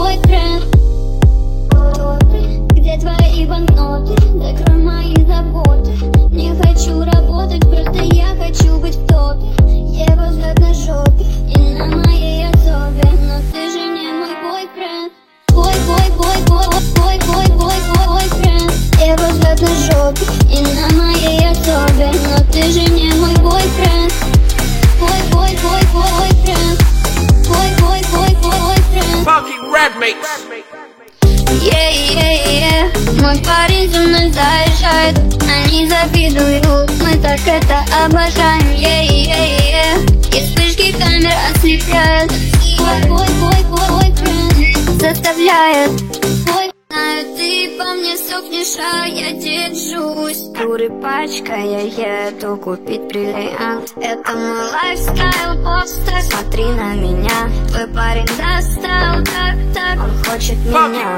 бойфренд. Где твои банкноты? Закрой мои заботы. Не хочу работать, просто я хочу быть в топе. Его взгляд на жопе и на моей особе. Но ты же не мой бойфренд. Бойфренд. Его взгляд на жопе и на моей особе. Но ты же не мой бойфренд. Бойфренд. Мой парень за мной заезжает, они завидуют, мы так это обожаем. И вспышки камер ослепляют. Бойфренд заставляет. Знаю, ты по мне сохнешь, а я держусь. Туры пачкой я еду купить бриллиант. Это мой лайфстайл, попстар. Смотри на меня, твой парень достал. Так, он хочет меня.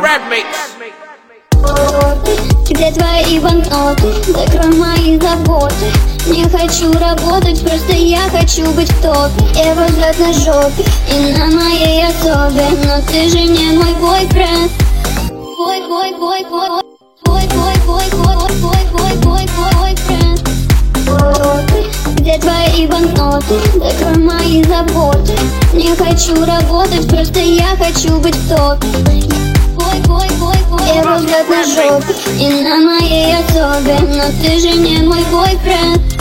Где твои банкноты? Закрой мои заботы. Не хочу работать, просто я хочу быть в топе. Его взгляд на жопе и на моей особе. Но ты же не мой бойфренд. Бойфренд. Где твои банкноты? Закрой мои заботы. Не хочу работать, просто я хочу быть в топе. Его взгляд на жопе и на моей особе. Но ты же не мой бойфренд.